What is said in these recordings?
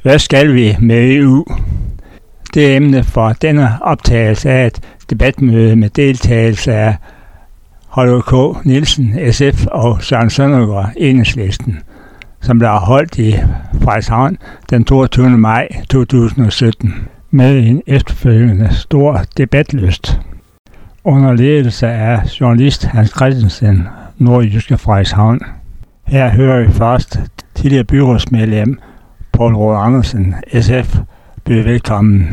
Hvad skal vi med EU? Det er emne for denne optagelse af et debatmøde med deltagelse af Holger K. Nielsen, SF og Søren Søndergaard, Enhedslisten, som blev holdt i Frederikshavn den 22. maj 2017 med en efterfølgende stor debatlyst. Under ledelse af journalist Hans Christensen, Nordjyske Frederikshavn. Her hører vi først tidligere byrådsmedlem Poul Rohde Andersen, SF, byde velkommen.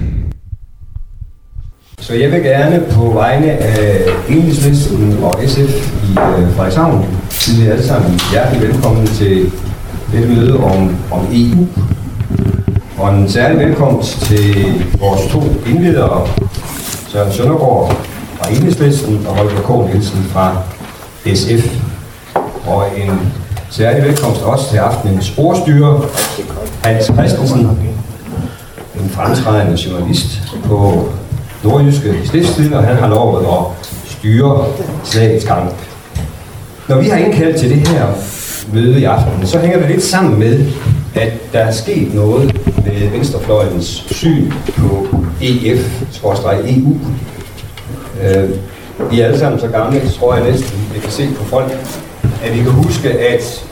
Så jeg vil gerne på vegne af Enhedslisten og SF i Frederikshavn byde jer alle sammen hjertelig velkommen til dette møde om EU. Og en særlig velkomst til vores to indledere, Søren Søndergaard fra Enhedslisten og Holger K. Nielsen fra SF. Og en særlig velkomst også til aftenens ordstyrer, Hans Christensen, en fremtrædende journalist på Nordjyske Stiftstidende, og han har lovet at styre slagets gang. Når vi har indkaldt til det her møde i aften, så hænger det lidt sammen med, at der er sket noget med venstrefløjens syn på EU. Vi er alle sammen så gamle, tror jeg næsten, vi kan se på folk, at vi kan huske, at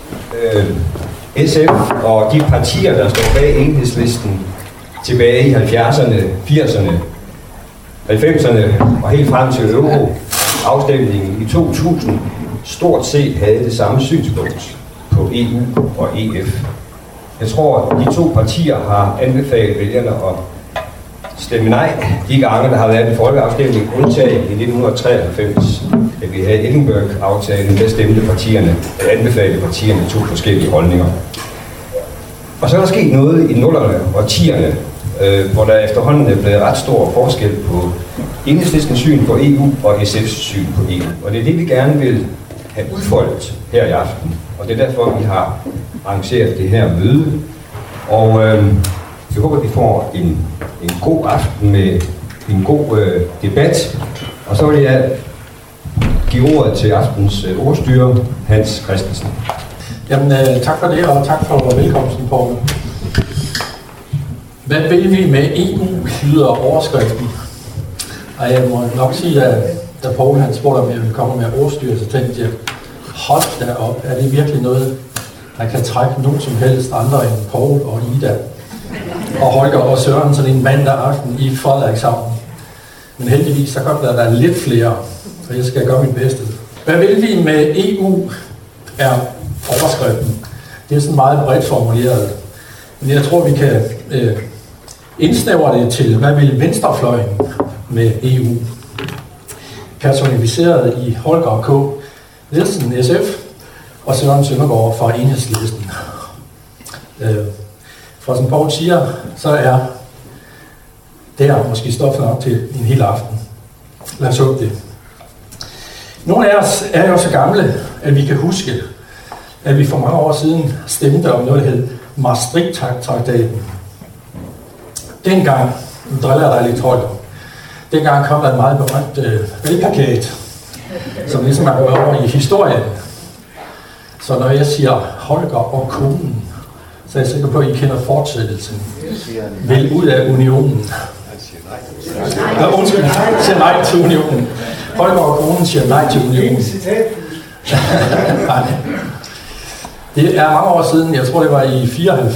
SF og de partier, der står bag Enhedslisten tilbage i 70'erne, 80'erne, 90'erne og helt frem til euro-afstemningen i 2000, stort set havde det samme synspunkt på EU og EF. Jeg tror, at de to partier har anbefalet vælgerne at stemme nej de gange, der har været en folkeafstemning, undtagen i 1993, da vi havde Edinburgh-aftalen, der stemte partierne, anbefalede partierne to forskellige holdninger. Og så er der sket noget i 0'erne og 10'erne, hvor der efterhånden er blevet ret stor forskel på Enhedslistens syn på EU og SF's syn på EU. Og det er det, vi gerne vil have udfoldet her i aften. Og det er derfor, vi har arrangeret det her møde. Og jeg håber, at vi får en god aften med en god debat. Og så vil jeg give ordet til aftens ordstyrer, Hans Christensen. Jamen, tak for det, og tak for velkomsten, Poul. Hvad vil vi med EU, lyder overskriften. Og jeg må nok sige, at da Poul han spurgte, om jeg ville komme med ordstyr, så tænkte jeg, hold da op, er det virkelig noget, der kan trække nogen som helst andre end Poul og Ida og Holger og Søren sådan en mandag aften i Frederikshavn. Men heldigvis så kom der lidt flere, så jeg skal gøre mit bedste. Hvad vil vi med EU, er overskriften. Det er sådan meget bredt formuleret. Men jeg tror, vi kan indsnævre det til, hvad vil venstrefløjen med EU? Personificeret i Holger K. Nielsen, SF, og Søren Søndergaard fra Enhedslisten. For som Poul siger, så er der måske stof nok til en hel aften. Lad os håbe det. Nogle af os er jo så gamle, at vi kan huske, at vi for mange år siden stemte om noget, der hed Maastricht-traktaten. Dengang, nu driller jeg dig lidt, Holger, dengang kom der et meget berømt valgplakat, som ligesom er gået over i historien. Så når jeg siger Holger og konen, så er jeg sikker på, at I kender fortsættelsen. Vælg ud af unionen. Undskyld, siger nej til unionen. Holger og konen siger nej til unionen. Det er mange år siden, jeg tror det var i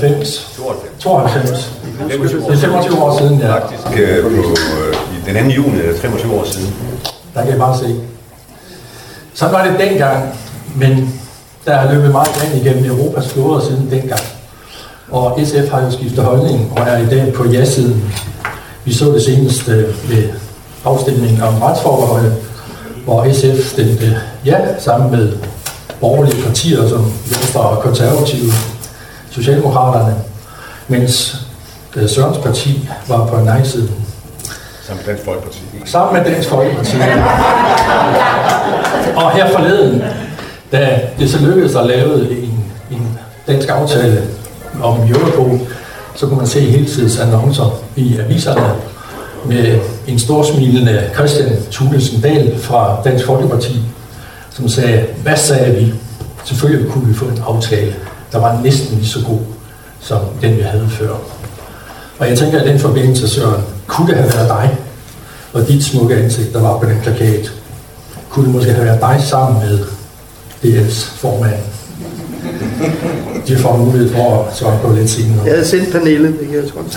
92. Det er 25 år siden, ja. Faktisk i den 2. juni er det 25 år siden. Der kan jeg bare se. Så var det dengang, men der er løbet meget vand igennem Europas floder siden dengang. Og SF har jo skiftet holdning og er i dag på ja-siden. Vi så det senest ved afstemningen om retsforbeholdet, hvor SF stemte ja sammen med borgerlige partier som Venstre og Konservative, Socialdemokraterne, mens Sørens parti var på nej-siden. Sammen med Dansk Folkeparti. Sammen med Dansk Folkeparti. Og her forleden, da det så lykkedes at lave en dansk aftale om Europol, så kunne man se heltidsannoncer i aviserne med en storsmilende Christian Thunesen Dahl fra Dansk Folkeparti, som sagde, hvad sagde vi? Selvfølgelig kunne vi få en aftale, der var næsten lige så god som den, vi havde før. Og jeg tænker, at i den forbindelse, Søren, kunne det have været dig og dit smukke ansigt, der var på den plakat? Kunne det måske have været dig sammen med DL's formand? De får mulighed for at svare på lidt senere. Jeg havde sendt panelet, det kan jeg tro.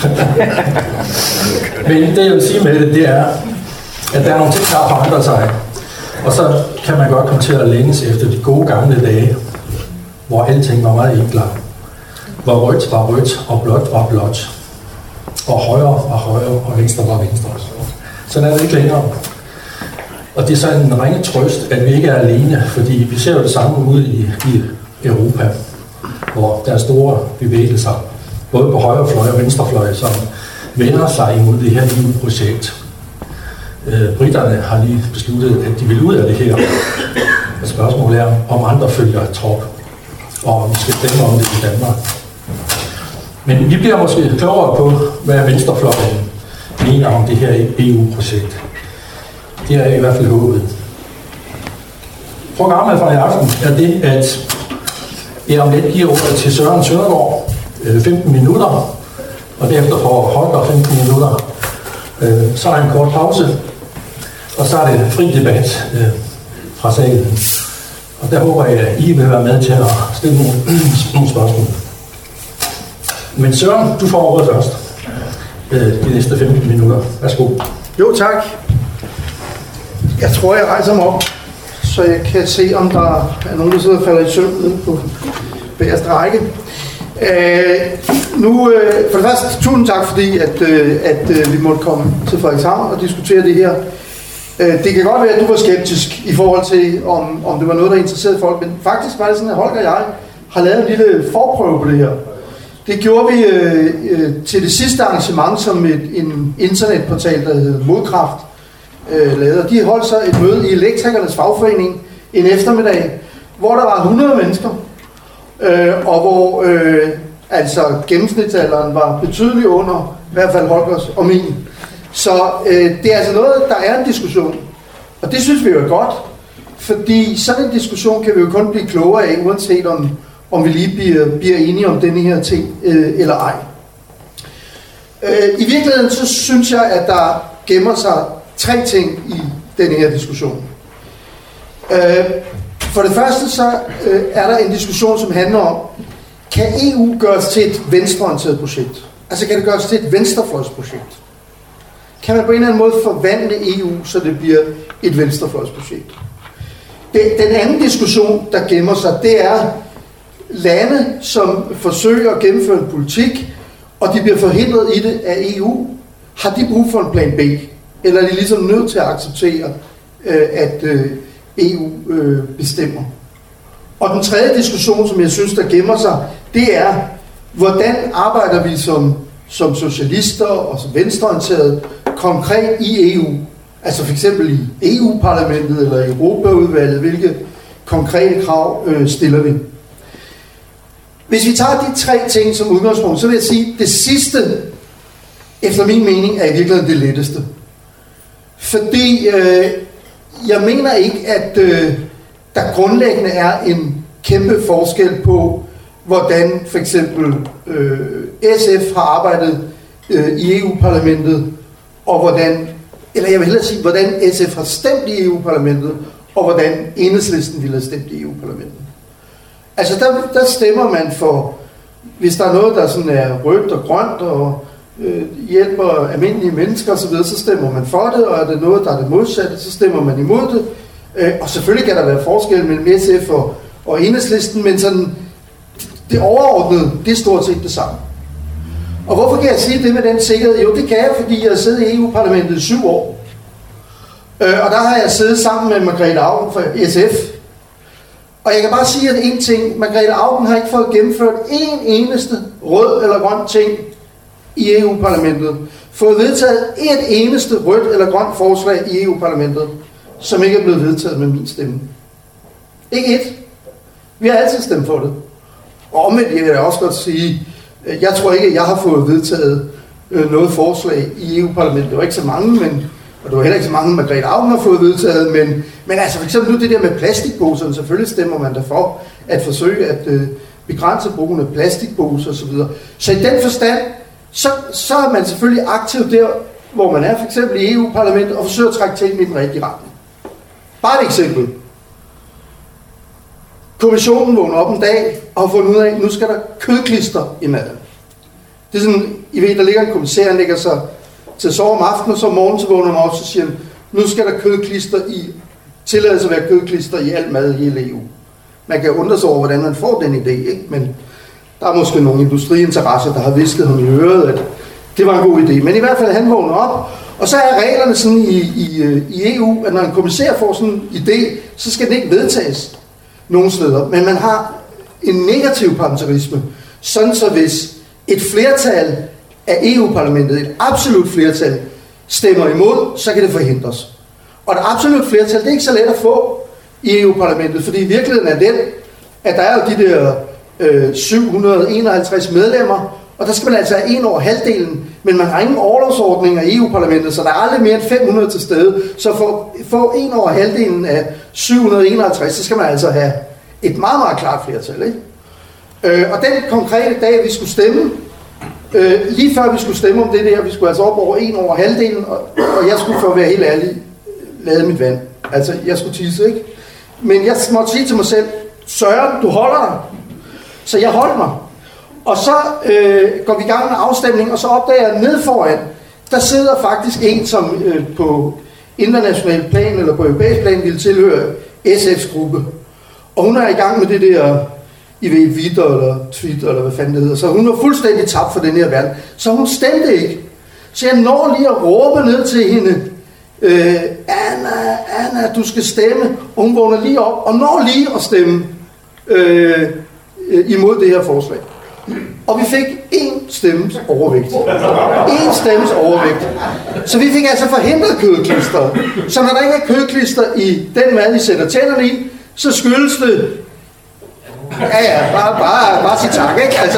Men det jeg vil sige med det er, at der er nogle ting, der har forandret sig. Og så kan man godt komme til at længes efter de gode gamle dage, hvor alting var meget enklere. Hvor rødt var rødt, og blåt var blåt. Og højre var højre, og venstre var venstre. Sådan er det ikke længere. Og det er så en ringe trøst, at vi ikke er alene, fordi vi ser jo det samme ude i Europa, hvor der er store bevægelser, både på højrefløj og venstrefløj, som vender sig imod det her EU-projekt. Briterne har lige besluttet, at de vil ud af det her. Og spørgsmålet er, om andre følger trop, og om vi skal stemme om det i Danmark. Men vi bliver måske klogere på, hvad venstrefløjen mener om det her EU-projekt. Det er i hvert fald håbet. Programmet fra i aften er det, at jeg om lidt giver ordet til Søren Søndergaard 15 minutter, og derefter får Holger 15 minutter. Så er der en kort pause, og så er det fri debat fra salen. Og der håber jeg, at I vil være med til at stille nogle spørgsmål. Men Søren, du får ordet først. De næste 15 minutter. Værsgo. Jo, tak. Jeg tror, jeg rejser mig op, så jeg kan se, om der er nogen, der sidder og falder i søvn nede på bagerste række. For det første, tusind tak, fordi at vi måtte komme til Frederikshavn og diskutere det her. Det kan godt være, at du var skeptisk i forhold til, om det var noget, der interesserede folk, men faktisk var det sådan, at Holger og jeg har lavet en lille forprøve på det her. Det gjorde vi til det sidste arrangement, som en internetportal, der hed Modkraft, lavede. De holdt så et møde i Elektrikernes Fagforening en eftermiddag, hvor der var 100 mennesker, og hvor altså gennemsnitsalderen var betydeligt under, i hvert fald Holgers og min. Så det er altså noget, der er en diskussion, og det synes vi jo er godt, fordi sådan en diskussion kan vi jo kun blive klogere af, uanset om vi lige bliver enige om denne her ting eller ej. I virkeligheden så synes jeg, at der gemmer sig 3 ting i denne her diskussion. For det første så er der en diskussion, som handler om, kan EU gøres til et venstreorienteret projekt? Altså kan det gøres til et venstrefløjsprojekt? Kan man på en eller anden måde forvandle EU, så det bliver et venstrefløjsprojekt? Den anden diskussion, der gemmer sig, det er lande, som forsøger at gennemføre en politik, og de bliver forhindret i det af EU. Har de brug for en plan B? Eller er de ligesom nødt til at acceptere, at EU bestemmer? Og den tredje diskussion, som jeg synes, der gemmer sig, det er, hvordan arbejder vi som socialister og som venstreorienterede konkret i EU? Altså for eksempel i EU-parlamentet eller i Europaudvalget, hvilke konkrete krav stiller vi? Hvis vi tager de 3 ting som udgangspunkt, så vil jeg sige, at det sidste, efter min mening, er i virkeligheden det letteste. Fordi jeg mener ikke, at der grundlæggende er en kæmpe forskel på, hvordan for eksempel SF har arbejdet i EU-parlamentet, og hvordan, eller jeg vil hellere sige, hvordan SF har stemt i EU-parlamentet, og hvordan Enhedslisten ville have stemt i EU-parlamentet. Altså der stemmer man for, hvis der er noget, der sådan er rødt og grønt, og hjælper almindelige mennesker osv., så stemmer man for det, og er det noget, der er det modsatte, så stemmer man imod det. Og selvfølgelig kan der være forskel mellem SF og Enhedslisten, men sådan, det overordnede, det er stort set det samme. Og hvorfor kan jeg sige det med den sikkerhed? Jo, det kan jeg, fordi jeg har siddet i EU-parlamentet i 7 år. Og der har jeg siddet sammen med Margrethe Auken fra SF. Og jeg kan bare sige, at en ting, Margrethe Auken har ikke fået gennemført en eneste rød eller grøn ting i EU-parlamentet. Fået vedtaget et eneste rødt eller grønt forslag i EU-parlamentet, som ikke er blevet vedtaget med min stemme. Ikke et. Vi har altid stemt for det. Og omvendt vil jeg også godt sige, jeg tror ikke, at jeg har fået vedtaget noget forslag i EU-parlamentet. Det var ikke så mange, og det var heller ikke så mange, Margrethe Auken har fået vedtaget, men altså for eksempel nu det der med plastikposerne, selvfølgelig stemmer man derfor at forsøge at begrænse brugen af plastikposer osv. Så i den forstand, så er man selvfølgelig aktiv der, hvor man er, for eksempel i EU-parlamentet, og forsøger at trække tingene i den rigtige retning. Bare et eksempel. Kommissionen vågner op en dag og har fundet ud af, at nu skal der kødklister i maden. Det er sådan, I ved, der ligger en kommissær, han lægger sig til at sove om aftenen, og så om morgenen så vågner man op, så siger han, nu skal der kødklister i, tilladelse at være kødklister i alt mad i hele EU. Man kan undre sig over, hvordan man får den idé, ikke? Men der er måske nogle industriinteresser, der har visket ham i øret, at det var en god idé. Men i hvert fald, han vågner op, og så er reglerne sådan i EU, at når en kommissær får sådan en idé, så skal den ikke vedtages nogen steder. Men man har en negativ parlamentarisme, sådan så hvis et flertal af EU-parlamentet, et absolut flertal, stemmer imod, så kan det forhindres. Og det absolut flertal, det er ikke så let at få i EU-parlamentet, fordi virkeligheden er den, at der er jo de der 751 medlemmer, og der skal man altså have en over halvdelen, men man har ingen orlovsordninger i EU-parlamentet, så der er aldrig mere end 500 til stede. Så for at få en over halvdelen af 751, så skal man altså have et meget, meget klart flertal, ikke? Og den konkrete dag, vi skulle stemme, lige før vi skulle stemme om det der, vi skulle altså op over en over halvdelen, og jeg skulle for at være helt ærlig lade mit vand. Altså, jeg skulle tisse, ikke? Men jeg måtte sige til mig selv, Søren, du holder dig. Så jeg holdt mig. Og så går vi i gang med afstemning, og så opdager jeg ned foran, der sidder faktisk en, som på international plan eller på europæisk plan ville tilhøre SF's gruppe. Og hun er i gang med det der, I ved, Twitter eller Twitter, eller hvad fanden det hedder. Så hun var fuldstændig tabt for den her verden. Så hun stemte ikke. Så jeg når lige at råbe ned til hende, Anna, du skal stemme. Og hun vågner lige op og når lige at stemme imod det her forslag. Og vi fik én stemmes overvægt. Én stemmes overvægt. Så vi fik altså forhindret kødklister. Så når der ikke er kødklister i den mad, I sætter tænderne i, så skyldes det... Ja, bare sig tak, ikke? Altså.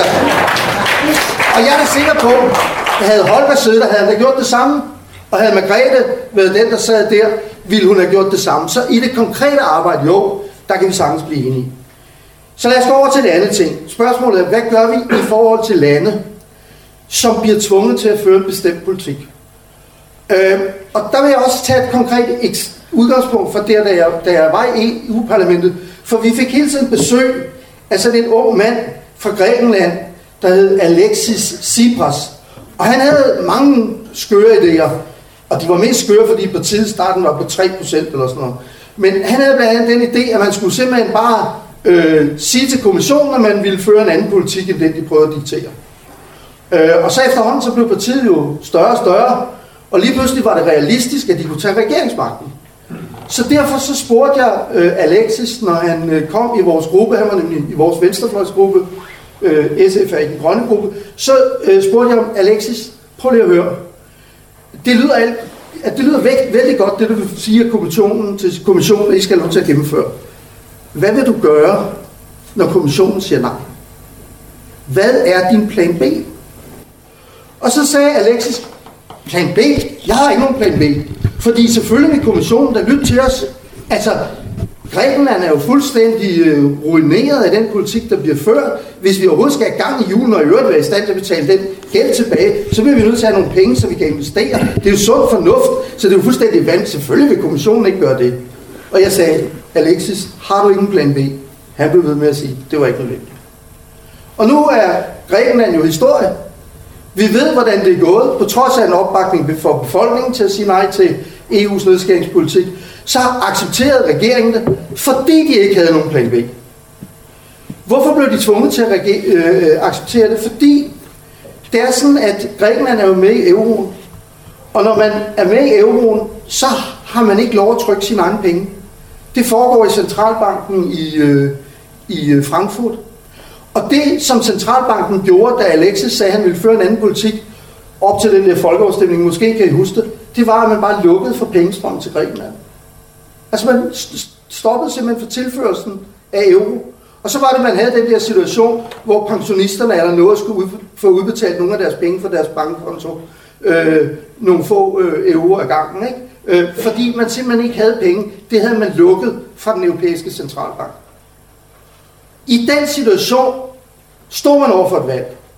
Og jeg er da sikker på, at havde Holger siddet, der havde han da gjort det samme. Og havde Margrethe været den, der sad der, ville hun have gjort det samme. Så i det konkrete arbejde, jo, der kan vi sagtens blive enige. Så lad os gå over til det andet ting. Spørgsmålet er, hvad gør vi i forhold til lande, som bliver tvunget til at føre en bestemt politik? Og der vil jeg også tage et konkret udgangspunkt fra der, da jeg var i EU-parlamentet. For vi fik hele tiden besøg af sådan en ung mand fra Grækenland, der hed Alexis Tsipras. Og han havde mange skøre idéer. Og de var mest skøre, fordi partiet starten var på 3% eller sådan noget. Men han havde blandt andet den idé, at man skulle simpelthen bare sige til kommissionen, at man ville føre en anden politik, end den de prøvede at diktere. Og så efterhånden så blev partiet jo større og større, og lige pludselig var det realistisk, at de kunne tage regeringsmagten. Så derfor så spurgte jeg Alexis, når han kom i vores gruppe, han var nemlig i vores venstrefløjsgruppe, SF er i den grønne gruppe, så spurgte jeg om, Alexis, prøv lige at høre, det lyder vældig godt, det du vil sige af kommissionen, at I skal have lov til at gennemføre. Hvad vil du gøre, når kommissionen siger nej? Hvad er din plan B? Og så sagde Alexis, plan B? Jeg har ikke nogen plan B. Fordi selvfølgelig vil kommissionen der lytte til os. Altså, Grækenland er jo fuldstændig ruineret af den politik, der bliver ført. Hvis vi overhovedet skal have gang i julen og i øvrigt være i stand til at betale den gæld tilbage, så bliver vi nødt til at have nogle penge, så vi kan investere. Det er jo sund fornuft, så det er jo fuldstændig vand. Selvfølgelig vil kommissionen ikke gøre det. Og jeg sagde, Alexis, har du ingen plan B? Han blev ved med at sige, det var ikke nødvendigt. Og nu er Grækenland jo historie. Vi ved, hvordan det er gået, på trods af en opbakning for befolkningen til at sige nej til EU's nedskæringspolitik, så accepterede regeringen det, fordi de ikke havde nogen plan B. Hvorfor blev de tvunget til at acceptere det? Fordi det er sådan, at Grækenland er jo med i euroen, og når man er med i euroen, så har man ikke lov at trykke sine egne penge. Det foregår i centralbanken i Frankfurt. Og det, som centralbanken gjorde, da Alexis sagde, at han ville føre en anden politik op til den der folkeafstemning, måske kan I huske det, det var, at man bare lukkede for pengestrøm til Grækenland. Altså man stoppede simpelthen for tilførelsen af euro. Og så var det, man havde den der situation, hvor pensionisterne eller noget skulle få udbetalt nogle af deres penge fra deres bankkonto. Nogle få euro ad gangen, ikke? Fordi man simpelthen ikke havde penge. Det havde man lukket fra den europæiske centralbank. I den situation stod man over for et valg.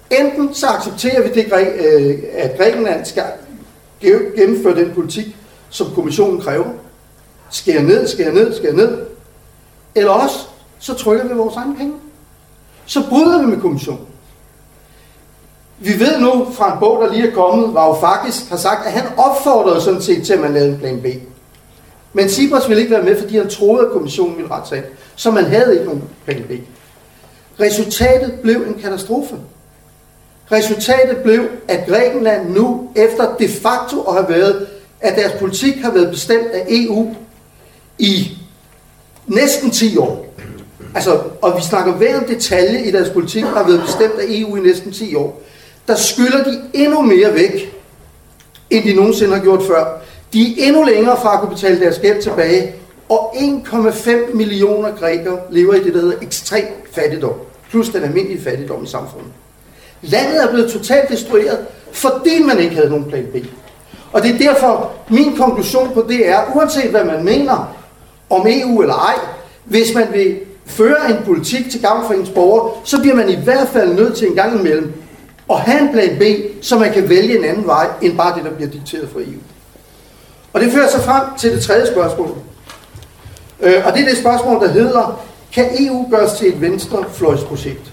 Enten så accepterer vi det, at Grækenland skal gennemføre den politik, som kommissionen kræver. Skære ned. Eller også, så trykker vi vores egne penge. Så bryder vi med kommissionen. Vi ved nu fra en bog, der lige er kommet, Varoufakis har sagt, at han opfordrede sådan set til, at man lavede en plan B. Men Tsipras ville ikke være med, fordi han troede, at kommissionen ville rette sig, så man havde ikke nogen plan B. Resultatet blev en katastrofe. Resultatet blev, at Grækenland nu, efter de facto at have været, at deres politik har været bestemt af EU i næsten 10 år. Altså, og vi snakker hver en detalje i deres politik, har været bestemt af EU i næsten 10 år. Der skylder de endnu mere væk, end de nogensinde har gjort før. De er endnu længere fra at kunne betale deres gæld tilbage, og 1,5 millioner grækere lever i det, der hedder ekstrem fattigdom, plus den almindelige fattigdom i samfundet. Landet er blevet totalt destrueret, fordi man ikke havde nogen plan B. Og det er derfor, min konklusion på det er, uanset hvad man mener om EU eller ej, hvis man vil føre en politik til gavn for ens borgere, så bliver man i hvert fald nødt til en gang imellem at have en plan B, så man kan vælge en anden vej, end bare det, der bliver dikteret fra EU. Og det fører sig frem til det tredje spørgsmål. Og det er det spørgsmål, der hedder, kan EU gøres til et venstrefløjsprojekt?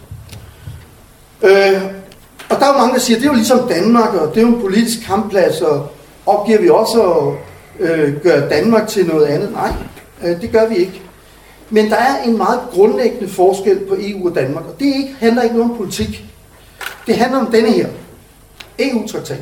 Og der er jo mange, der siger, det er jo ligesom Danmark, og det er jo en politisk kampplads, og opgiver vi også at gøre Danmark til noget andet? Nej, det gør vi ikke. Men der er en meget grundlæggende forskel på EU og Danmark, og det handler ikke noget om politik. Det handler om denne her, EU-traktaten.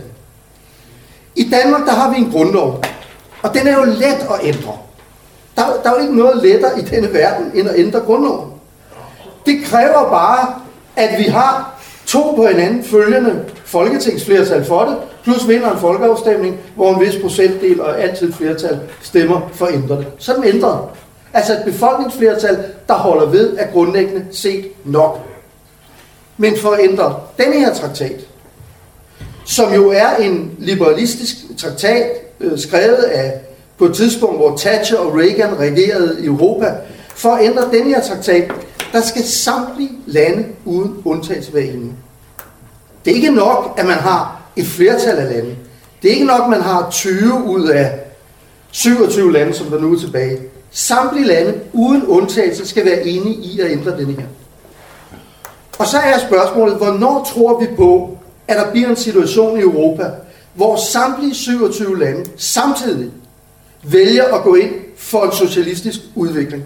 I Danmark, der har vi en grundlov, og den er jo let at ændre. Der er jo ikke noget lettere i denne verden, end at ændre grundloven. Det kræver bare, at vi har 2 på hinanden følgende folketingsflertal for det, plus vinder en folkeafstemning, hvor en vis procentdel og altid flertal stemmer for at ændre det. Så er den ændret. Altså et befolkningsflertal, der holder ved, er grundlæggende set nok. Men for at ændre denne her traktat, som jo er en liberalistisk traktat, skrevet af på et tidspunkt, hvor Thatcher og Reagan regerede i Europa, for at ændre denne her traktat, der skal samtlige lande uden undtagelse være enige. Det er ikke nok, at man har et flertal af lande. Det er ikke nok, at man har 20 ud af 27 lande, som der nu er tilbage. Samtlige lande uden undtagelse skal være enige i at ændre denne her. Og så er spørgsmålet, hvornår tror vi på, at der bliver en situation i Europa, hvor samtlige 27 lande samtidig vælger at gå ind for en socialistisk udvikling?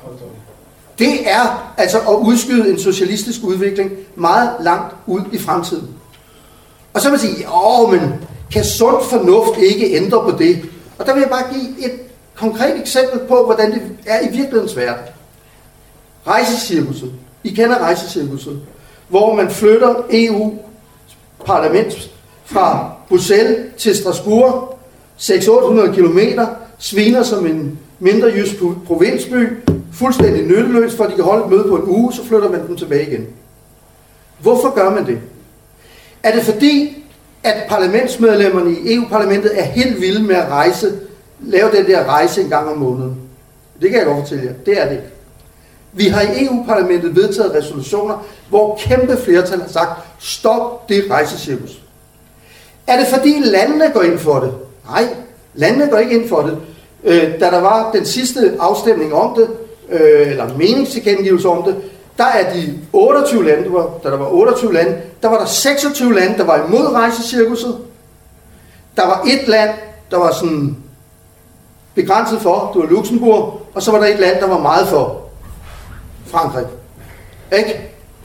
Det er altså at udskyde en socialistisk udvikling meget langt ud i fremtiden. Og så vil man sige, men kan sund fornuft ikke ændre på det? Og der vil jeg bare give et konkret eksempel på, hvordan det er i virkelighedens verden. Rejsecirkuset. I kender rejsecirkuset, hvor man flytter EU-parlament fra Bruxelles til Strasbourg, 600-800 kilometer, sviner som en mindre jysk provinsby, fuldstændig nytteløst, for at de kan holde et møde på en uge, så flytter man dem tilbage igen. Hvorfor gør man det? Er det fordi, at parlamentsmedlemmerne i EU-parlamentet er helt vilde med at lave den der rejse en gang om måneden? Det kan jeg godt fortælle jer. Det er det. Vi har i EU-parlamentet vedtaget resolutioner, hvor kæmpe flertal har sagt, stop det rejsecirkus. Er det fordi landene går ind for det? Nej, landene går ikke ind for det. Da der var den sidste afstemning om det, eller meningstilkendegivelse om det, der er de 28 lande, da der var 28 lande, der var der 26 lande, der var imod rejsecirkuset. Der var et land, der var sådan begrænset for, det var Luxembourg, og så var der et land, der var meget for, Frankrig. Ikke?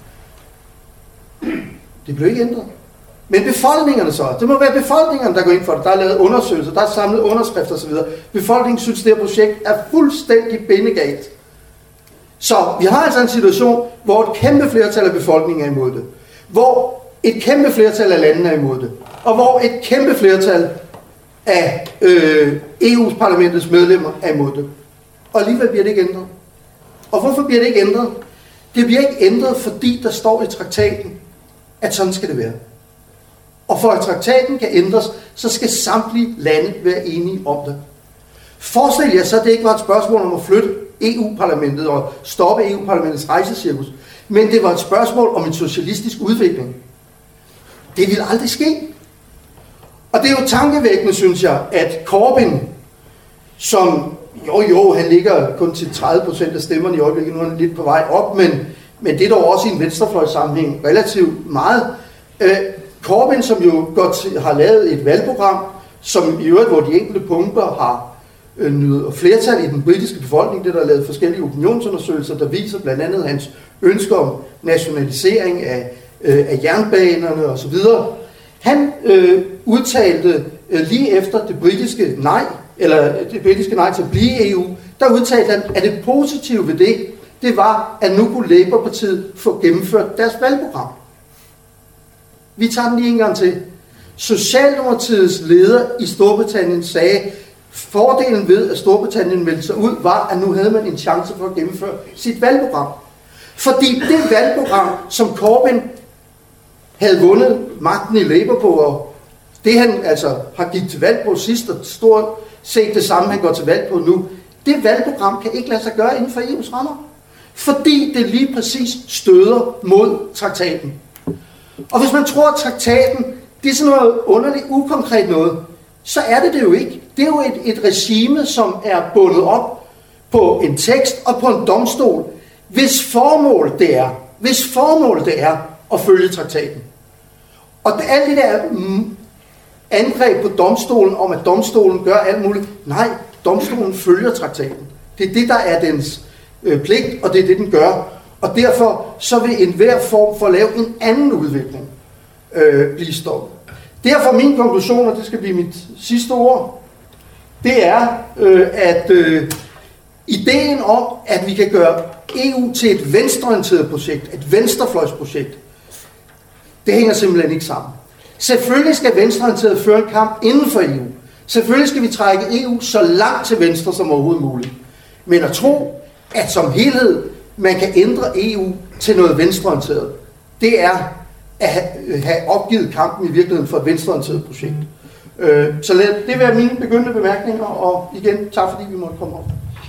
Det blev ikke ændret. Men befolkningerne så, det må være befolkningerne, der går ind for det. Der er lavet undersøgelser, der er samlet underskrifter osv. Befolkningen synes, det her projekt er fuldstændig bindegalt. Så vi har altså en situation, hvor et kæmpe flertal af befolkningen er imod det. Hvor et kæmpe flertal af landene er imod det. Og hvor et kæmpe flertal af EU's parlamentets medlemmer er imod det. Og alligevel bliver det ikke ændret. Og hvorfor bliver det ikke ændret? Det bliver ikke ændret, fordi der står i traktaten, at sådan skal det være. Og for at traktaten kan ændres, så skal samtlige lande være enige om det. Forestil jer så, at det ikke var et spørgsmål om at flytte EU-parlamentet og stoppe EU-parlamentets rejsecirkus, men det var et spørgsmål om en socialistisk udvikling. Det vil aldrig ske. Og det er jo tankevækkende, synes jeg, at Corbyn, som han ligger kun til 30% af stemmerne i øjeblikket, nu er han lidt på vej op, men det er dog også i en venstrefløjssammenhæng relativt meget. Corbyn, som jo godt har lavet et valgprogram, som i øvrigt, hvor de enkelte punkter har nydet flertal i den britiske befolkning, det der er lavet forskellige opinionsundersøgelser, der viser blandt andet hans ønsker om nationalisering af jernbanerne osv. Han udtalte lige efter det britiske nej til at blive i EU, der udtalte han, at det positive ved det var, at nu kunne Labour-partiet få gennemført deres valgprogram. Vi tager den lige en gang til. Socialdemokratiets leder i Storbritannien sagde, fordelen ved, at Storbritannien meldte sig ud, var, at nu havde man en chance for at gennemføre sit valgprogram. Fordi det valgprogram, som Corbyn havde vundet magten i Labour på, og det han altså har gik til valg på sidst, og stort set det samme, han går til valg på nu, det valgprogram kan ikke lade sig gøre inden for EU's rammer. Fordi det lige præcis støder mod traktaten. Og hvis man tror, at traktaten, det er sådan noget underligt, ukonkret noget, så er det jo ikke. Det er jo et regime, som er bundet op på en tekst og på en domstol, hvis formål det er at følge traktaten. Og alt det der angreb på domstolen om, at domstolen gør alt muligt, nej, domstolen følger traktaten. Det er det, der er dens pligt, og det er det, den gør. Og derfor så vil enhver form for at lave en anden udvikling blive stoppet. Derfor min konklusion, og det skal blive mit sidste ord, det er, at ideen om, at vi kan gøre EU til et venstreorienteret projekt, et venstrefløjsprojekt, det hænger simpelthen ikke sammen. Selvfølgelig skal venstreorienteret føre en kamp inden for EU. Selvfølgelig skal vi trække EU så langt til venstre som overhovedet muligt. Men at tro, at som helhed man kan ændre EU til noget venstreorienteret, det er at have opgivet kampen i virkeligheden for et venstreorienteret projekt. Så lad det være mine begyndende bemærkninger, og igen, tak fordi vi måtte komme op.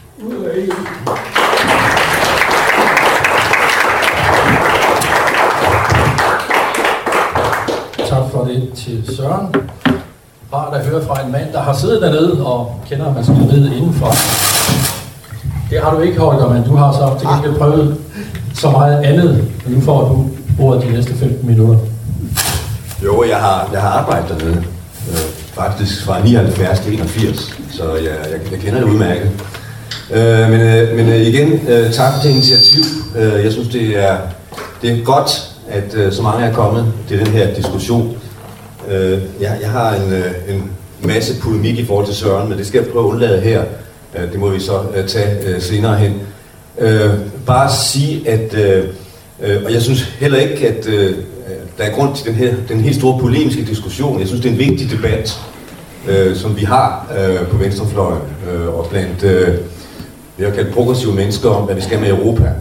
Tak for det til Søren. Rart at høre fra en mand, der har siddet dernede og kender maskineriet indenfra. Det har du ikke, Holger, men du har så til gengæld prøvet så meget andet, og nu får du ordet de næste 15 minutter. Jo, jeg har arbejdet dernede, faktisk fra 79 til 81, så jeg kender det udmærket. Men igen, tak til initiativ. Jeg synes, det er godt, at så mange er kommet til den her diskussion. Jeg har en masse polemik i forhold til Søren, men det skal jeg prøve at undlade her. Det må vi så tage senere hen. Bare sige, at og jeg synes heller ikke, at der er grund til den helt store polemiske diskussion. Jeg synes, det er en vigtig debat, som vi har på venstrefløjen og blandt det jeg kalder progressive mennesker om, hvad vi skal med Europa.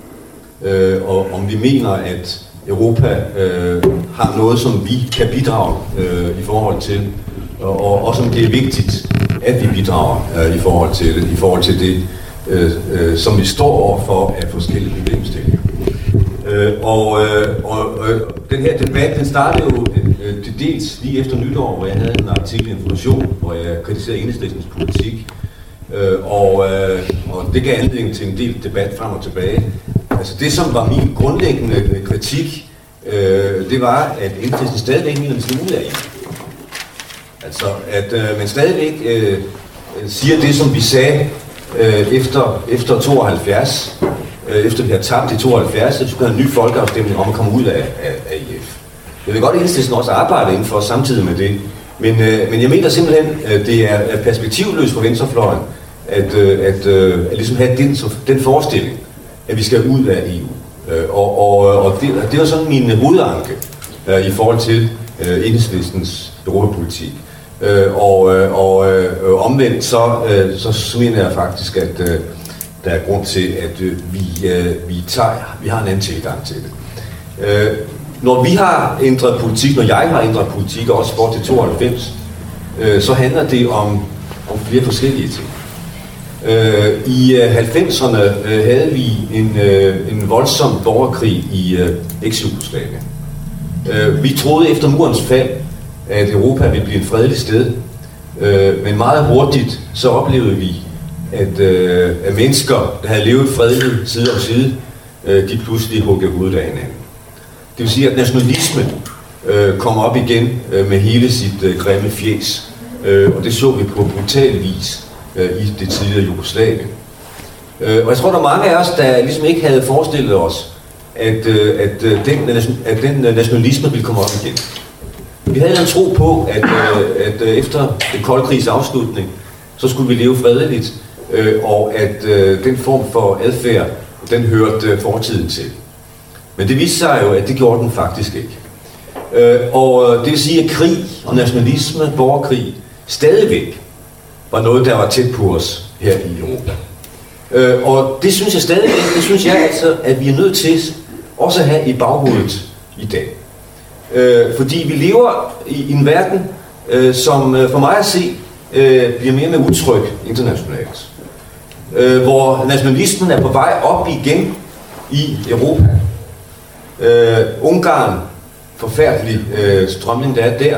Og om vi mener, at Europa har noget, som vi kan bidrage i forhold til, og også om det er vigtigt, at vi bidrager i forhold til det, som vi står overfor af forskellige problemstillinger. Og den her debat, den startede jo til dels lige efter nytår, hvor jeg havde en artikel i Information, hvor jeg kritiserede Enhedslistens politik, og det gav anledning til en del debat frem og tilbage. Altså det, som var min grundlæggende kritik, det var, at Enhedslisten stadigvæk mener, at vi skal ud af EU. Altså, at man stadigvæk siger det, som vi sagde efter 72, efter vi har tabt i 72, så skulle have en ny folkeafstemning om at komme ud af EF. Jeg vil godt, at Enhedslisten også arbejde inden for samtidig med det, men jeg mener simpelthen, at det er perspektivløst for venstrefløjen, at ligesom have den forestilling, at vi skal ud af EU. Og det var sådan min hovedanke i forhold til Enhedslistens europapolitik. Og omvendt så mener jeg faktisk, at der er grund til, at vi har en anden tilgang til det. Når vi har ændret politik, når jeg har ændret politik, og også bort til 92, så handler det om flere forskellige ting. I 90'erne havde vi en voldsom borgerkrig i eks-Jugoslavien. Vi troede efter murens fald, at Europa ville blive et fredeligt sted, men meget hurtigt så oplevede vi, at mennesker, der havde levet fredeligt side om side, de pludselig huggede hovedet af hinanden. Det vil sige, at nationalisme kom op igen med hele sit grimme fjæs, og det så vi på brutal vis i det tidligere Jugoslavien. Og jeg tror, der er mange af os, der ligesom ikke havde forestillet os, at den nationalisme ville komme op igen. Vi havde en tro på, at efter den kolde krigs afslutning, så skulle vi leve fredeligt, og at den form for adfærd, den hørte fortiden til. Men det viste sig jo, at det gjorde den faktisk ikke. Og det vil sige, at krig og nationalisme, borgerkrig, stadigvæk var noget, der var tæt på os her i Europa. Og det synes jeg stadigvæk, det synes jeg altså, at vi er nødt til også at have i baghovedet i dag. Fordi vi lever i en verden, som for mig at se, bliver mere og mere utryg internationalt. Hvor nationalismen er på vej op igen i Europa. Ungarn, forfærdelig strømning, der er der.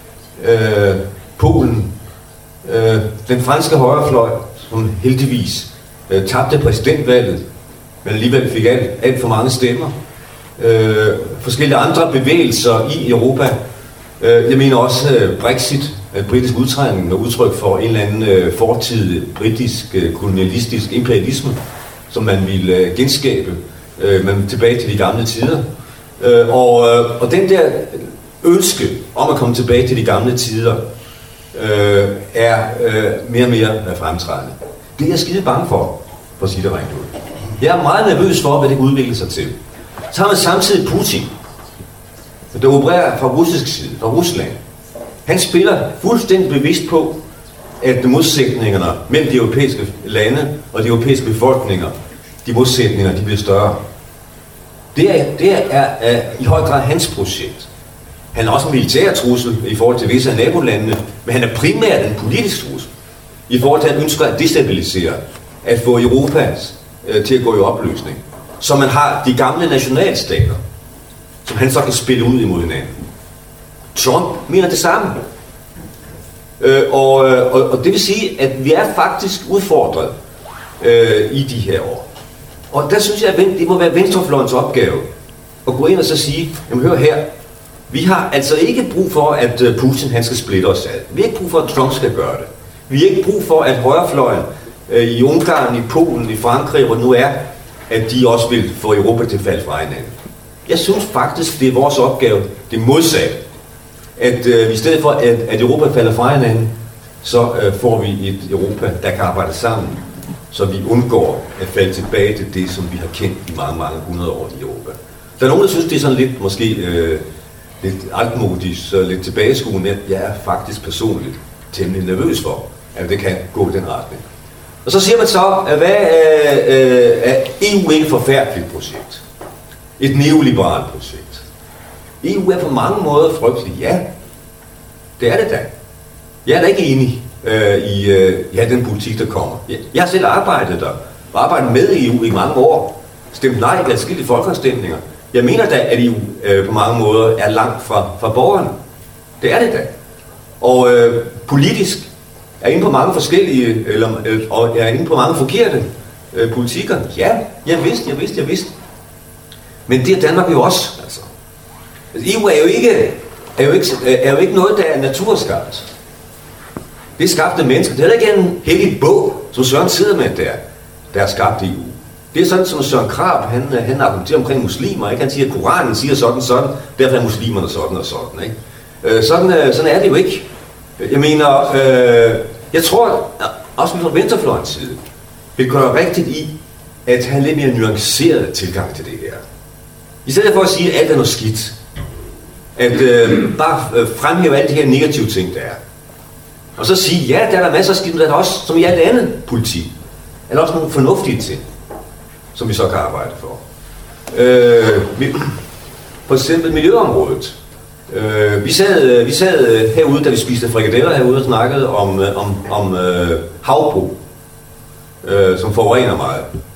Polen, den franske højrefløj, som heldigvis tabte præsidentvalget, men alligevel fik alt for mange stemmer. Forskellige andre bevægelser i Europa. Jeg mener også Brexit, britisk udtrædning, er udtryk for en eller anden fortidig britisk kolonialistisk imperialisme, som man ville genskabe, men tilbage til de gamle tider. Og den der ønske om at komme tilbage til de gamle tider er mere og mere fremtrædende. Det er jeg skide bange for at sige det rent ud. Jeg er meget nervøs for, hvad det kan udvikle sig til. Så har man samtidig Putin, der opererer fra russisk side, fra Rusland. Han spiller fuldstændig bevidst på, at modsætningerne mellem de europæiske lande og de europæiske befolkninger, de modsætninger, de bliver større. Det er i høj grad hans projekt. Han er også en militær trussel i forhold til visse af nabolandene, men han er primært en politisk trussel i forhold til, at han ønsker at destabilisere, at få Europa til at gå i opløsning. Så man har de gamle nationalstater, som han så kan spille ud imod hinanden. Trump mener det samme. Og det vil sige, at vi er faktisk udfordret i de her år. Og der synes jeg, at det må være venstrefløjens opgave at gå ind og så sige, jamen hør her, vi har altså ikke brug for, at Putin han skal splitte os ad. Vi har ikke brug for, at Trump skal gøre det. Vi har ikke brug for, at højrefløjen i Ungarn, i Polen, i Frankrig, hvor det nu er, at de også vil få Europa til at falde fra hinanden. Jeg synes faktisk, det er vores opgave, det modsatte. At i stedet for, at Europa falder fra hinanden, så får vi et Europa, der kan arbejde sammen, så vi undgår at falde tilbage til det, som vi har kendt i mange, mange hundrede år i Europa. Der er nogen, der synes, det er sådan lidt, måske lidt altmodigt, lidt tilbageskuende. Jeg er faktisk personligt temmelig nervøs for, at det kan gå i den retning. Og så siger man så, at hvad er EU ikke et forfærdeligt projekt? Et neoliberalt projekt. EU er på mange måder frygteligt. Ja, det er det da. Jeg er da ikke enig i den politik, der kommer. Jeg har selv arbejdet der, og arbejdet med EU i mange år. Stemt nej ved adskillige folkeafstemninger. Jeg mener da, at EU på mange måder er langt fra borgerne. Det er det da. Og politisk er inde på mange forskellige, og er inde på mange forkerte politikker. Ja, jeg vidste. Men det er Danmark jo også, altså. EU er jo ikke noget, der er naturskabt. Det er skabt af mennesker. Det er ikke en hellig bog, som Søren sidder med der er skabt EU. Det er sådan, som Søren Krab, han argumenterer omkring muslimer, ikke? Han siger, at Koranen siger sådan, derfor er muslimerne sådan og sådan, ikke? Sådan er det jo ikke. Jeg mener, jeg tror, også fra venstrefløjens side, vil gøre rigtigt i, at have lidt mere nuanceret tilgang til det her. I stedet for at sige, at alt er noget skidt. At bare fremhæve alle de her negative ting, der er. Og så sige, ja, der er der masser af skidt, men der er der også, som i alt andet politik, er der også nogle fornuftige ting, som vi så kan arbejde for. For eksempel miljøområdet. Vi sad herude, da vi spiste frikadeller herude og snakkede om havbrug, som forurener meget.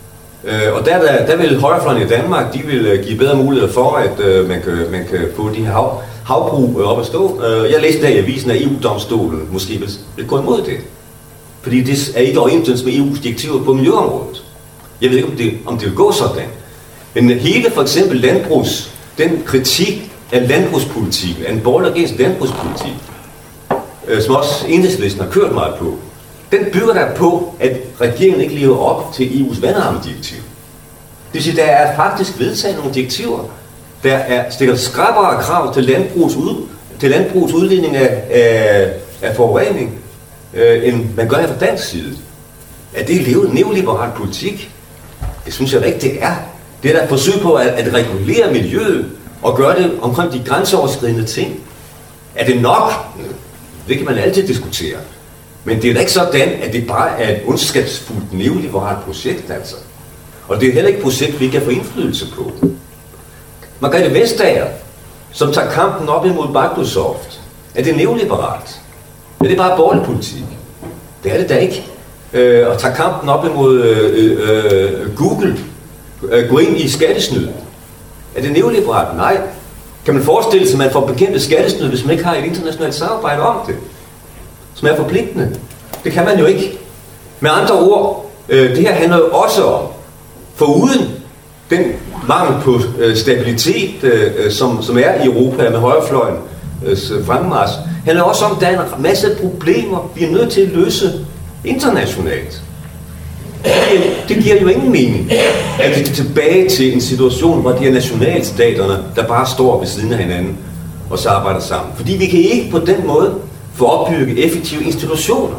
Og der vil højrefløjen i Danmark, de vil give bedre muligheder for, at man kan få de her havbrug op at stå. Jeg læste der i avisen, at EU-domstolen måske vil gå imod det. Fordi det er ikke overensstemmelse med EU's direktiver på miljøområdet. Jeg ved ikke, om det vil gå sådan. Men hele for eksempel den kritik af landbrugspolitik, af en borgerlig regerings landbrugspolitik, som også Enhedslisten har kørt meget på, den bygger der på, at regeringen ikke lever op til EU's vandrammedirektiv. Det vil sige, der er faktisk vedtaget nogle direktiver, der stikker skrappere krav til landbrugets udledning af forurening, end man gør her fra dansk side. Er det neoliberal politik? Det synes jeg ikke, det er. Det er der et forsøg på at regulere miljøet og gøre det omkring de grænseoverskridende ting. Er det nok? Det kan man altid diskutere. Men det er da ikke sådan, at det bare er et ondskabsfuldt neoliberalt projekt, altså. Og det er heller ikke et projekt, vi kan få indflydelse på. Margrethe Vestager, som tager kampen op imod Microsoft, er det neoliberalt? Er det bare borgerlig politik? Det er det da ikke. Og tager kampen op imod Google, gå ind i skattesnyd. Er det neoliberalt? Nej. Kan man forestille sig, at man får bekæmpet skattesnyd, hvis man ikke har et internationalt samarbejde om det, som er forpligtende? Det kan man jo ikke. Med andre ord, det her handler jo også om, foruden den mangel på stabilitet, som er i Europa med højrefløjens fremmarch, handler også om, at der er en masse problemer, vi er nødt til at løse internationalt. Det giver jo ingen mening, at vi er tilbage til en situation, hvor de er nationalstaterne, der bare står ved siden af hinanden og så arbejder sammen. Fordi vi kan ikke på den måde få opbygget effektive institutioner.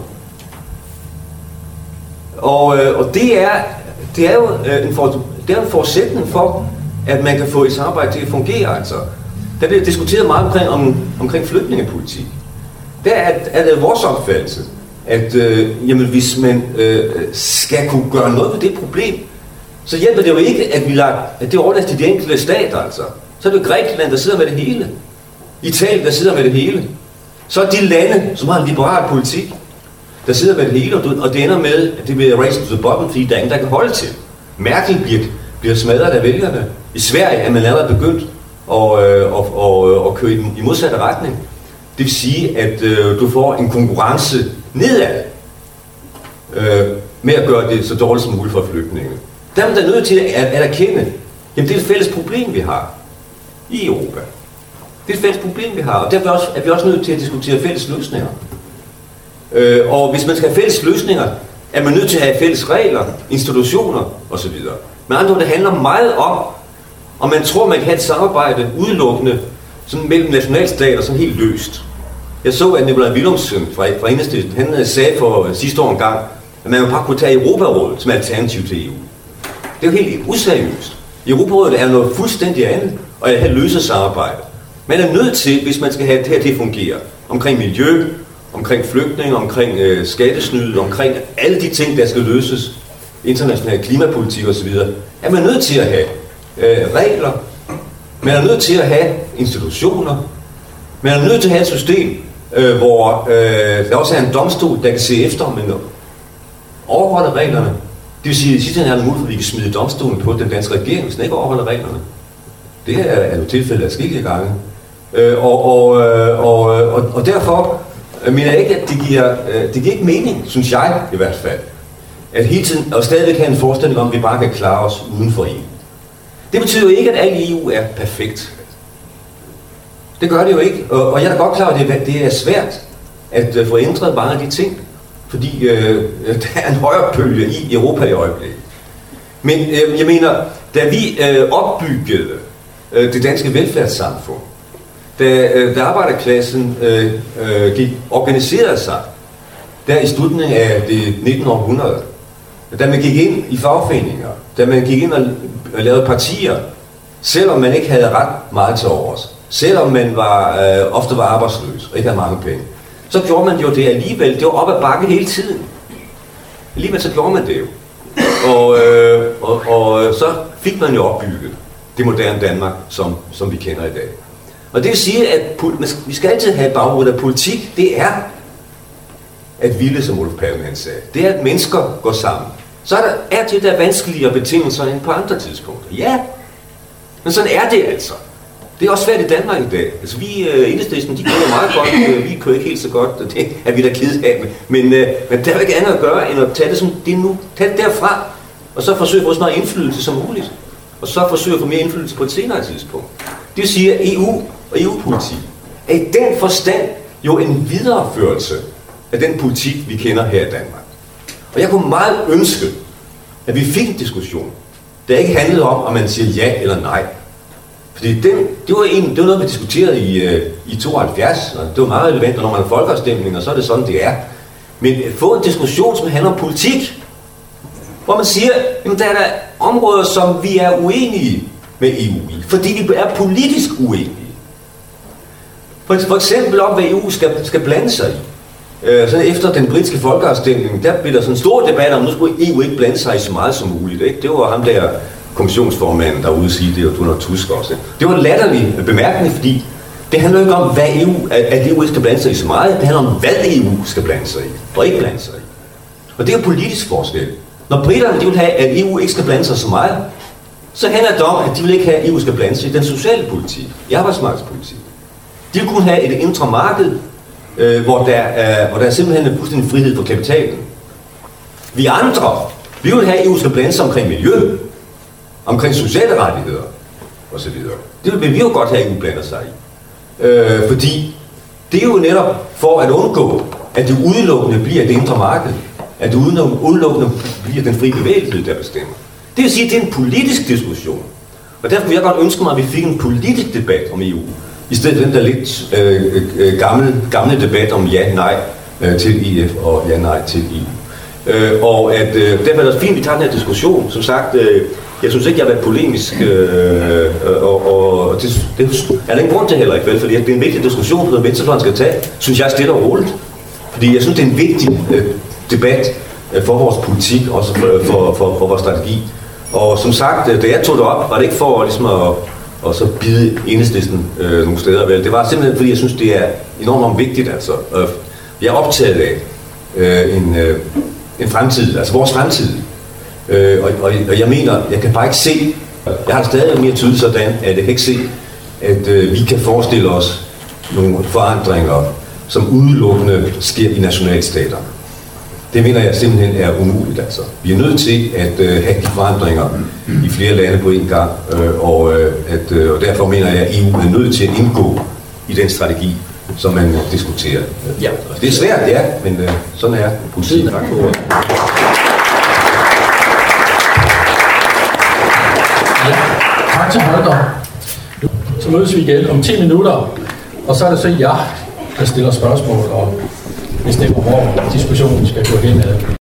Og det er jo en forudsætning for, at man kan få et samarbejde til at fungere. Altså. Der bliver diskuteret meget omkring flygtningepolitik. Der er det vores opfattelse, at hvis man skal kunne gøre noget ved det problem, så hjælper det jo ikke, at det overlader til de enkelte stater. Altså. Så er det jo Grækenland, der sidder med det hele. Italien, der sidder med det hele. Så er de lande, som har en liberal politik, der sidder med det hele, og det ender med, at det bliver race to the bottom, fordi der er ingen, der kan holde til. Merkel bliver smadret af vælgerne. I Sverige er man allerede begyndt at køre i modsatte retning. Det vil sige, at du får en konkurrence nedad med at gøre det så dårligt som muligt for flygtninge. Der er man nødt til at erkende, jamen det er et fælles problem, vi har i Europa. Det er et fælles problem, vi har, og derfor er vi også nødt til at diskutere fælles løsninger. Og hvis man skal have fælles løsninger, er man nødt til at have fælles regler, institutioner osv. Men andre ord, det handler meget om man tror, man kan have et samarbejde udelukkende sådan mellem nationalstater sådan helt løst. Jeg så, at Nikolaj Villumsen fra Enhedslisten, han sagde for sidste år en gang, at man jo bare kunne tage Europarådet som alternativ til EU. Det er jo helt useriøst. Europarådet er noget fuldstændig andet, og jeg har løse samarbejde. Man er nødt til, hvis man skal have det her til at fungere, omkring miljø, omkring flygtninge, omkring skattesnyd, omkring alle de ting, der skal løses, international klimapolitik osv., er man nødt til at have regler, man er nødt til at have institutioner, man er nødt til at have et system, hvor der også er en domstol, der kan se efter, om man overholder reglerne. Det vil sige, at i sidste ende er det muligt, at vi kan smide domstolen på den danske regering, hvis den ikke overholder reglerne. Det er jo tilfældet af skillige gange. Og derfor mener jeg ikke, at det giver ikke mening, synes jeg i hvert fald, at hele tiden, og stadigvæk have en forestilling om, at vi bare kan klare os uden for EU. Det betyder jo ikke, at alt i EU er perfekt. Det gør det jo ikke, og jeg er godt klar over, at det er svært at få ændret mange af de ting, fordi der er en højere bølge i Europa i øjeblikket. Men jeg mener, da vi opbyggede det danske velfærdssamfund, da arbejderklassen organiserede sig, der i slutningen af det 19. århundrede, da man gik ind i fagforeninger, da man gik ind og lavede partier, selvom man ikke havde ret meget til overs, selvom man ofte var arbejdsløs og ikke havde mange penge, så gjorde man jo det alligevel. Det var op ad bakke hele tiden. Alligevel så gjorde man det jo. Og så fik man jo opbygget det moderne Danmark, som vi kender i dag. Og det vil sige, at vi skal altid have baghovedet, at politik, det er at ville, som Olof Palme han sagde. Det er, at mennesker går sammen. Så er det der vanskeligere betingelser end på andre tidspunkter. Ja, men sådan er det altså. Det er også svært i Danmark i dag. Altså Enhedslisten, de kører meget godt, vi kører ikke helt så godt, og det er vi da ked af. Men der er jo ikke andet at gøre, end at tage det som det nu. Tag det derfra, og så forsøge at få så meget indflydelse som muligt. Og så forsøge at få mere indflydelse på et senere tidspunkt. Det vil sige, at EU og EU-politik er i den forstand jo en videreførelse af den politik, vi kender her i Danmark. Og jeg kunne meget ønske, at vi fik en diskussion, der ikke handlede om man siger ja eller nej. Fordi det var noget, vi diskuterede i 72, og det var meget relevant, når man har folkeafstemninger, så er det sådan, det er. Men få en diskussion, som handler om politik, hvor man siger, at der er der områder, som vi er uenige med EU i, fordi vi er politisk uenige. For eksempel om, hvad EU skal blande sig i. Så efter den britiske folkeafstemning, der blev der sådan en stor debat om, nu skulle EU ikke blande sig i så meget som muligt. Ikke? Det var ham der kommissionsformanden, der ude at sige det, og Donald Tusk også. Det var en latterlig bemærkning, fordi det handler ikke om, at EU ikke skal blande sig i så meget. Det handler om, hvad EU skal blande sig i, og ikke blande sig i. Og det er jo politisk forskel. Når briterne vil have, at EU ikke skal blande sig så meget, så handler det om, at de vil ikke have, at EU skal blande sig i den sociale politik, i arbejdsmarkedspolitik. De vil kunne have et indre marked, hvor der er simpelthen en fuldstændig frihed for kapitalen. Vi andre, vi vil have, at EU skal blande sig omkring miljø, omkring sociale rettigheder osv. Det vil vi jo godt have, at EU blander sig i. Fordi det er jo netop for at undgå, at det udelukkende bliver det indre marked, at det udelukkende bliver den frie bevægelighed, der bestemmer. Det vil sige, at det er en politisk diskussion. Og derfor vil jeg godt ønske mig, at vi fik en politisk debat om EU, i stedet for den der lidt gamle debat om ja-nej til EF og ja-nej til EU. Og at derfor er det fint, at vi tager den her diskussion. Som sagt, jeg synes ikke, jeg har været polemisk, og det er der ingen grund til heller ikke, vel? Fordi det er en vigtig diskussion, som venstrefløjen skal tage, synes jeg, stille og roligt. Fordi jeg synes, det er en vigtig debat for vores politik, også for vores strategi. Og som sagt, da jeg tog det op, var det ikke for ligesom at så bide Enhedslisten nogle steder, vel? Det var simpelthen, fordi jeg synes, det er enormt vigtigt, altså. Jeg er optaget af en fremtid, altså vores fremtid. Og jeg mener, jeg kan bare ikke se, jeg har stadig mere tydeligt sådan, at jeg kan ikke se, at vi kan forestille os nogle forandringer, som udelukkende sker i nationalstater. Det mener jeg simpelthen er umuligt, altså. Vi er nødt til at have de forandringer i flere lande på en gang, og derfor mener jeg, at EU er nødt til at indgå i den strategi, som man diskuterer. Ja. Det er svært, ja, men sådan er politik. Tak for ordet. Ja, tak til Holger. Så mødes vi igen om 10 minutter, og så er det så jeg, der stiller spørgsmål og bestemmer, hvor diskussionen skal gå hen ad.